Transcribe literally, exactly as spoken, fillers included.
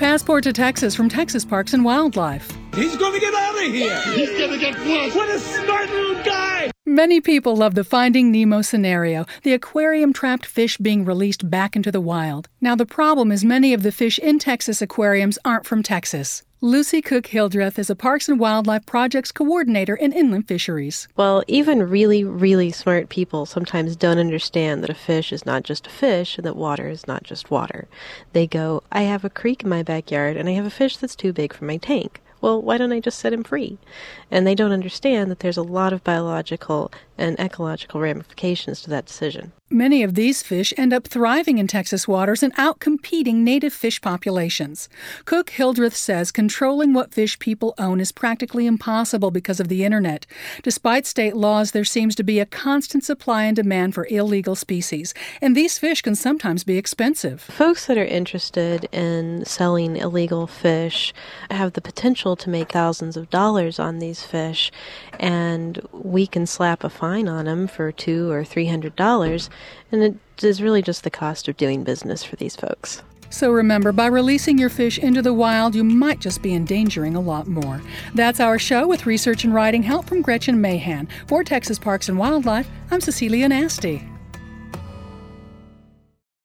Passport to Texas from Texas Parks and Wildlife. He's gonna get out of here! He's gonna get worse! What a smart little guy! Many people love the Finding Nemo scenario, the aquarium-trapped fish being released back into the wild. Now the problem is many of the fish in Texas aquariums aren't from Texas. Lucy Cook Hildreth is a Parks and Wildlife Projects coordinator in inland fisheries. Well, even really, really smart people sometimes don't understand that a fish is not just a fish and that water is not just water. They go, I have a creek in my backyard and I have a fish that's too big for my tank. Well, why don't I just set him free? And they don't understand that there's a lot of biological and ecological ramifications to that decision. Many of these fish end up thriving in Texas waters and outcompeting native fish populations. Cook Hildreth says controlling what fish people own is practically impossible because of the internet. Despite state laws, there seems to be a constant supply and demand for illegal species, and these fish can sometimes be expensive. Folks that are interested in selling illegal fish have the potential to make thousands of dollars on these fish, and we can slap a fine on them for two or three hundred dollars. And it is really just the cost of doing business for these folks. So remember, by releasing your fish into the wild, you might just be endangering a lot more. That's our show with research and writing help from Gretchen Mahan. For Texas Parks and Wildlife, I'm Cecilia Nasty.